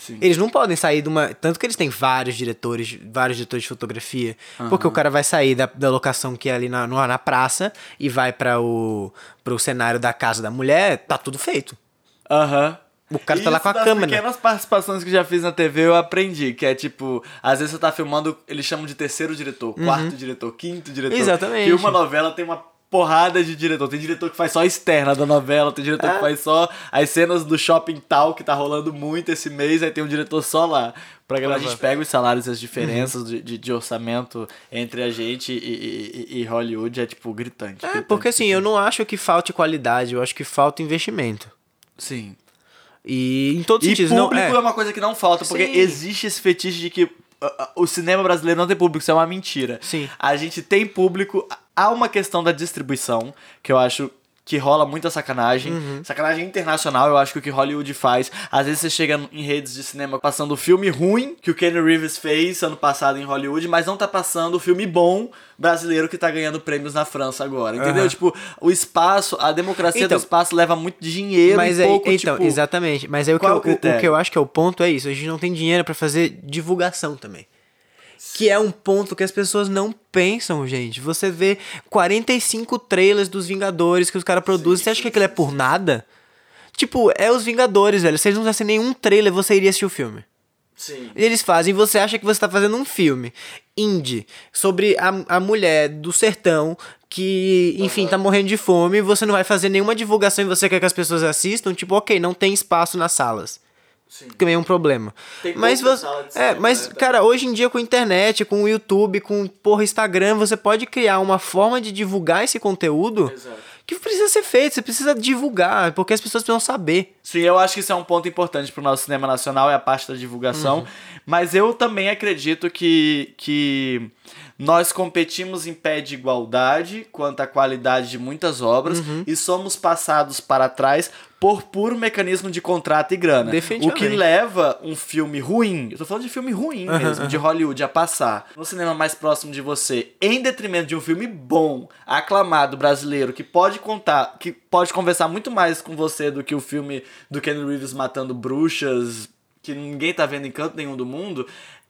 Sim. Eles não podem sair de uma... Tanto que eles têm vários diretores, vários diretores de fotografia. Uhum. Porque o cara vai sair da, da locação que é ali na, na praça e vai para o pro cenário da casa da mulher, tá tudo feito. Aham. Uhum. O cara tá lá com a das câmera. pequenas participações que já fiz na T V eu aprendi, que é tipo, às vezes você tá filmando, eles chamam de terceiro diretor, uhum. quarto diretor, quinto diretor. Exatamente. Que uma novela tem uma porrada de diretor. Tem diretor que faz só a externa da novela, tem diretor ah. que faz só as cenas do shopping tal, que tá rolando muito esse mês, aí tem um diretor só lá. Pra galera, a gente pega os salários e as diferenças uhum. de, de, de orçamento entre a gente e, e, e Hollywood é, tipo, gritante. É, gritante, porque assim, gritante. eu não acho que falte qualidade, eu acho que falta investimento. Sim. E em todos os sentidos. E público não, é. é uma coisa que não falta, porque Sim. existe esse fetiche de que o cinema brasileiro não tem público, isso é uma mentira. Sim. A gente tem público, há uma questão da distribuição, que eu acho que rola muita sacanagem. Uhum. Sacanagem internacional, eu acho que o que Hollywood faz. Às vezes você chega em redes de cinema passando o filme ruim que o Keanu Reeves fez ano passado em Hollywood, mas não tá passando o filme bom brasileiro que tá ganhando prêmios na França agora, entendeu? Uhum. Tipo, o espaço, a democracia então, do espaço leva muito dinheiro mas e aí, pouco, então, tipo... exatamente. Mas aí o que, eu, o, o que eu acho que é o ponto é isso. A gente não tem dinheiro pra fazer divulgação também. Que é um ponto que as pessoas não pensam, gente. Você vê quarenta e cinco trailers dos Vingadores que os caras produzem. Sim, você acha sim, que aquilo é por nada? Tipo, é os Vingadores, velho. Se eles não fizessem nenhum trailer, você iria assistir o filme. Sim. Eles fazem, você acha que você tá fazendo um filme indie sobre a, a mulher do sertão que, enfim, uhum. tá morrendo de fome. Você não vai fazer nenhuma divulgação e você quer que as pessoas assistam. Tipo, ok, não tem espaço nas salas. Sim. Que é um problema. Tem mas você, é, cinema, mas né? Cara, hoje em dia com a internet, com o YouTube, com porra Instagram, você pode criar uma forma de divulgar esse conteúdo. Exato. Que precisa ser feito, você precisa divulgar, porque as pessoas precisam saber. Sim, eu acho que isso é um ponto importante pro nosso cinema nacional, é a parte da divulgação. Uhum. Mas eu também acredito que, que nós competimos em pé de igualdade quanto à qualidade de muitas obras uhum. e somos passados para trás por puro mecanismo de contrato e grana. O que leva um filme ruim, eu tô falando de filme ruim uhum, mesmo, uhum. de Hollywood, a passar no cinema mais próximo de você, em detrimento de um filme bom, aclamado, brasileiro, que pode contar, que pode conversar muito mais com você do que o filme do Keanu Reeves matando bruxas, que ninguém tá vendo em canto nenhum do mundo,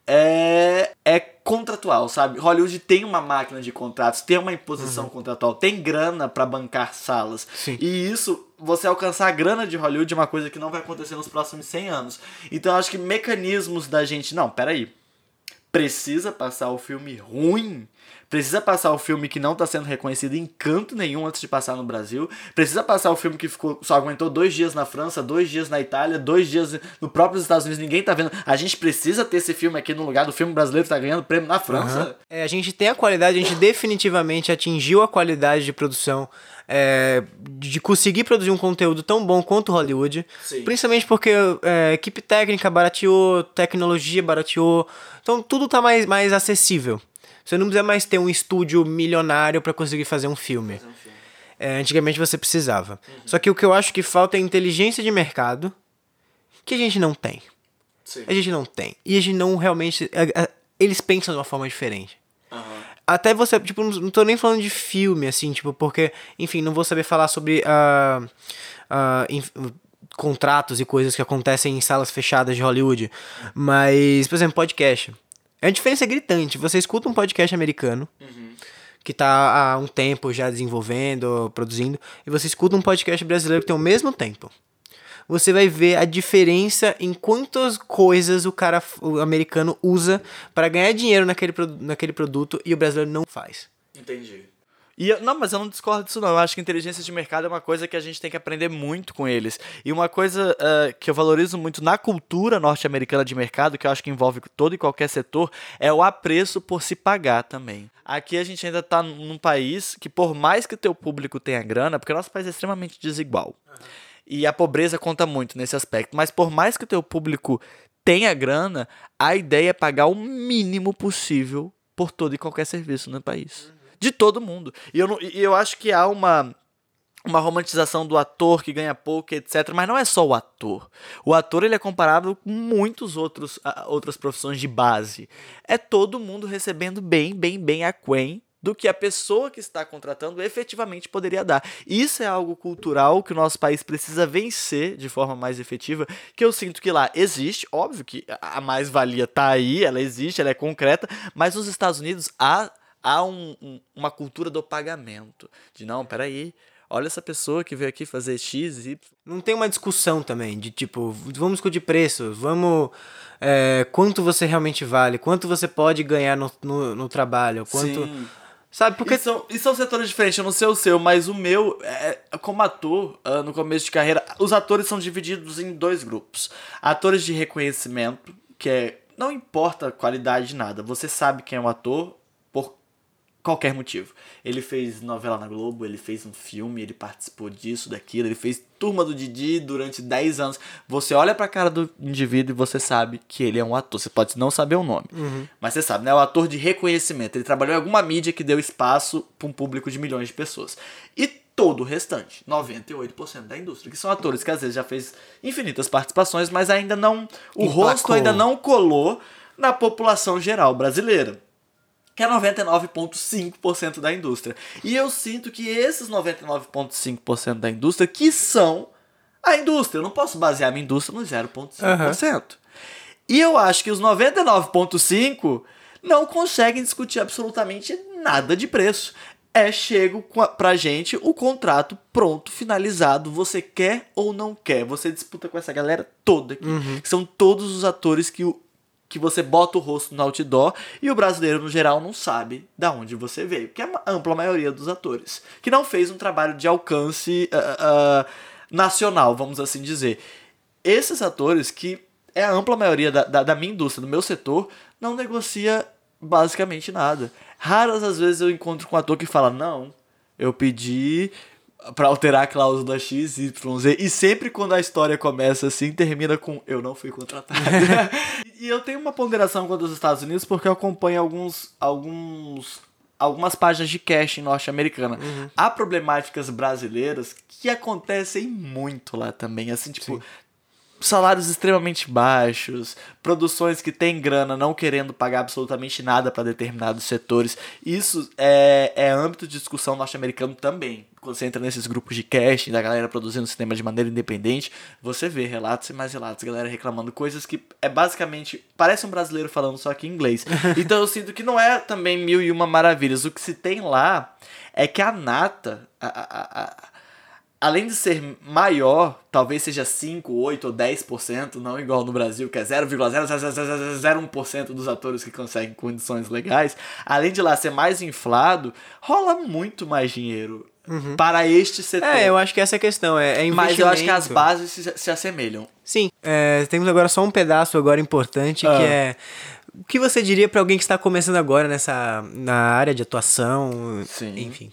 é, é contratual, sabe? Hollywood tem uma máquina de contratos, tem uma imposição uhum. contratual, tem grana pra bancar salas. Sim. E isso, você alcançar a grana de Hollywood é uma coisa que não vai acontecer nos próximos cem anos. Então eu acho que mecanismos da gente... Não, peraí. Precisa passar o filme ruim? Precisa passar o filme que não está sendo reconhecido em canto nenhum antes de passar no Brasil? Precisa passar o filme que ficou, só aguentou dois dias na França, dois dias na Itália, dois dias no próprio Estados Unidos, ninguém tá vendo. A gente precisa ter esse filme aqui no lugar do filme brasileiro que tá ganhando prêmio na França? Uhum. É, a gente tem a qualidade, a gente definitivamente atingiu a qualidade de produção, é, de conseguir produzir um conteúdo tão bom quanto Hollywood. Sim. Principalmente porque é, equipe técnica barateou, tecnologia barateou, então tudo tá mais, mais acessível. Você não precisa mais ter um estúdio milionário para conseguir fazer um filme. Fazer um filme. É, antigamente você precisava. Uhum. Só que o que eu acho que falta é inteligência de mercado, que a gente não tem. Sim. A gente não tem. E a gente não realmente... A, a, eles pensam de uma forma diferente. Uhum. Até você... Tipo, não, não tô nem falando de filme, assim, tipo, porque... Enfim, não vou saber falar sobre... Uh, uh, inf, contratos e coisas que acontecem em salas fechadas de Hollywood. Mas, por exemplo, podcast. É uma diferença gritante. Você escuta um podcast americano, uhum. que tá há um tempo já desenvolvendo, produzindo, e você escuta um podcast brasileiro que tem o mesmo tempo. Você vai ver a diferença em quantas coisas o cara o americano usa para ganhar dinheiro naquele, naquele produto e o brasileiro não faz. Entendi. E eu, não, mas eu não discordo disso não. Eu acho que inteligência de mercado é uma coisa que a gente tem que aprender muito com eles. E uma coisa uh, que eu valorizo muito na cultura norte-americana de mercado, que eu acho que envolve todo e qualquer setor, é o apreço por se pagar também. Aqui a gente ainda tá num país que, por mais que o teu público tenha grana, porque o nosso país é extremamente desigual. Uhum. E a pobreza conta muito nesse aspecto. Mas por mais que o teu público tenha grana, a ideia é pagar o mínimo possível por todo e qualquer serviço no país. Uhum. De todo mundo. E eu, não, e eu acho que há uma, uma romantização do ator que ganha pouco, etcétera. Mas não é só o ator. O ator ele é comparado com muitos outros uh, outras profissões de base. É todo mundo recebendo bem, bem, bem aquém do que a pessoa que está contratando efetivamente poderia dar. Isso é algo cultural que o nosso país precisa vencer de forma mais efetiva, que eu sinto que lá existe, óbvio que a mais-valia está aí, ela existe, ela é concreta, mas nos Estados Unidos há, há um, um, uma cultura do pagamento, de não, peraí, olha essa pessoa que veio aqui fazer X, Y. Não tem uma discussão também de tipo, vamos discutir preço, vamos... É, quanto você realmente vale, quanto você pode ganhar no, no, no trabalho, quanto... Sim. Sabe, porque... E são, e são setores diferentes, eu não sei o seu, mas o meu, é, como ator, uh, no começo de carreira, os atores são divididos em dois grupos. Atores de reconhecimento, que é... Não importa a qualidade de nada, você sabe quem é um ator por qualquer motivo. Ele fez novela na Globo, ele fez um filme, ele participou disso, daquilo, ele fez Turma do Didi durante dez anos. Você olha pra cara do indivíduo e você sabe que ele é um ator. Você pode não saber o nome, uhum. mas você sabe, né? É o ator de reconhecimento. Ele trabalhou em alguma mídia que deu espaço pra um público de milhões de pessoas. E todo o restante, noventa e oito por cento da indústria, que são atores que às vezes já fez infinitas participações, mas ainda não... O Emplacou. rosto ainda não colou na população geral brasileira, que é noventa e nove vírgula cinco por cento da indústria. E eu sinto que esses noventa e nove vírgula cinco por cento da indústria, que são a indústria, eu não posso basear minha indústria no zero vírgula cinco por cento. Uhum. E eu acho que os noventa e nove vírgula cinco por cento não conseguem discutir absolutamente nada de preço. É chego pra gente o contrato pronto, finalizado, você quer ou não quer. Você disputa com essa galera toda aqui, uhum. que são todos os atores que o que você bota o rosto no outdoor e o brasileiro, no geral, não sabe da onde você veio, que é a ampla maioria dos atores, que não fez um trabalho de alcance uh, uh, nacional, vamos assim dizer. Esses atores, que é a ampla maioria da, da, da minha indústria, do meu setor, não negocia basicamente nada. Raras as vezes eu encontro com um ator que fala, não, eu pedi... pra alterar a cláusula X, Y, Z. E sempre quando a história começa assim, termina com eu não fui contratado. E eu tenho uma ponderação contra os Estados Unidos porque eu acompanho alguns, alguns, algumas páginas de casting norte-americana. Uhum. Há problemáticas brasileiras que acontecem muito lá também. Assim, tipo... Sim. Salários extremamente baixos, produções que têm grana não querendo pagar absolutamente nada para determinados setores. Isso é, é âmbito de discussão norte-americano também. Quando você entra nesses grupos de casting, da galera produzindo cinema de maneira independente, você vê relatos e mais relatos, galera reclamando coisas que é basicamente, parece um brasileiro falando só que em inglês. Então eu sinto que não é também mil e uma maravilhas. O que se tem lá é que a nata... A, a, a, além de ser maior, talvez seja cinco, oito ou dez por cento, não igual no Brasil, que é zero vírgula zero zero zero zero um por cento dos atores que conseguem condições legais, além de lá ser mais inflado, rola muito mais dinheiro uhum. para este setor. É, eu acho que essa é a questão, é, é investimento. Mas eu acho que as bases se, se assemelham. Sim, é, temos agora só um pedaço agora importante, ah. que é... O que você diria para alguém que está começando agora nessa, na área de atuação, Sim. enfim...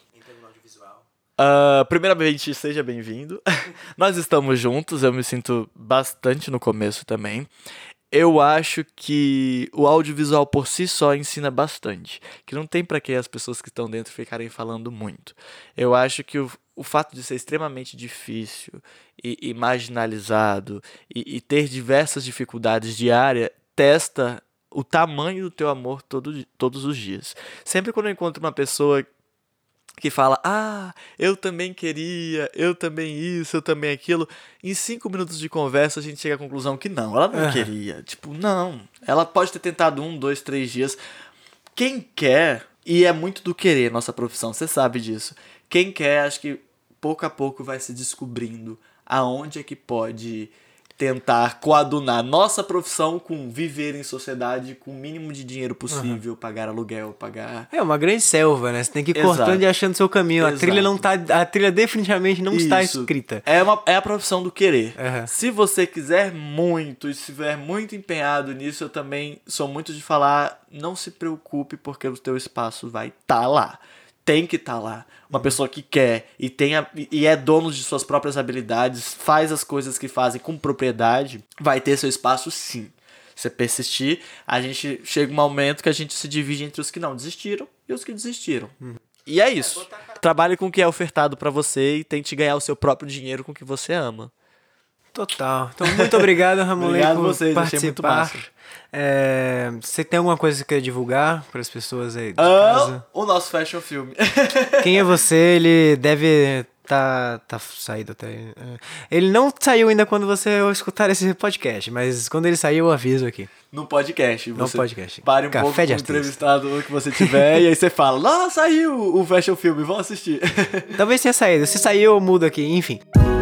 Uh, primeiramente, seja bem-vindo. Nós estamos juntos, eu me sinto bastante no começo também. Eu acho que o audiovisual por si só ensina bastante. Que não tem pra que as pessoas que estão dentro ficarem falando muito. Eu acho que o, o fato de ser extremamente difícil e, e marginalizado e, e ter diversas dificuldades diárias testa o tamanho do teu amor todo, todos os dias. Sempre quando eu encontro uma pessoa que fala, ah, eu também queria, eu também isso, eu também aquilo. Em cinco minutos de conversa a gente chega à conclusão que não, ela não uhum. queria. Tipo, não. Ela pode ter tentado um, dois, três dias. Quem quer, e é muito do querer nossa profissão, você sabe disso. Quem quer, acho que pouco a pouco vai se descobrindo aonde é que pode tentar coadunar nossa profissão com viver em sociedade com o mínimo de dinheiro possível, uhum. pagar aluguel, pagar... É uma grande selva, né? Você tem que ir Exato. cortando e achando seu caminho. Exato. A trilha não tá... A trilha definitivamente não Isso. está escrita. É, uma, é a profissão do querer. Uhum. Se você quiser muito e estiver muito empenhado nisso, eu também sou muito de falar, não se preocupe porque o teu espaço vai estar tá lá. Tem que estar tá lá. Uma uhum. pessoa que quer e, tem a, e é dono de suas próprias habilidades, faz as coisas que fazem com propriedade, vai ter seu espaço sim. Se persistir, a gente chega um momento que a gente se divide entre os que não desistiram e os que desistiram. Uhum. E é isso. Trabalhe com o que é ofertado pra você e tente ganhar o seu próprio dinheiro com o que você ama. Total. Então, muito obrigado, Ramolê, Obrigado por vocês, achei muito participar. massa. É, você tem alguma coisa que quer divulgar para as pessoas aí de Ah, casa? o nosso fashion film. Quem é você? Ele deve tá, tá saído até. Ele não saiu ainda quando você escutar esse podcast, mas quando ele sair eu aviso aqui. No podcast. No Você podcast. Pare um Café pouco de com o artista. entrevistado que você tiver e aí você fala, nossa, saiu o fashion film, vão assistir. Talvez tenha saído. Se saiu eu mudo aqui, enfim.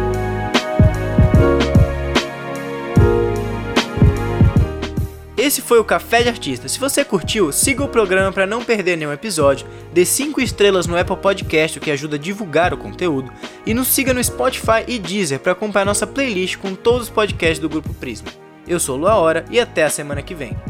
Esse foi o Café de Artista. Se você curtiu, siga o programa para não perder nenhum episódio, dê cinco estrelas no Apple Podcast, o que ajuda a divulgar o conteúdo, e nos siga no Spotify e Deezer para acompanhar nossa playlist com todos os podcasts do Grupo Prisma. Eu sou Lua Hora e até a semana que vem.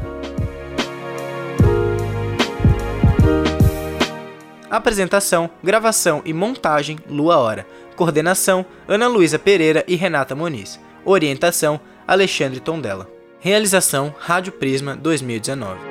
Apresentação, gravação e montagem, Lua Hora. Coordenação, Ana Luísa Pereira e Renata Moniz. Orientação, Alexandre Tondela. Realização Rádio Prisma dois mil e dezenove.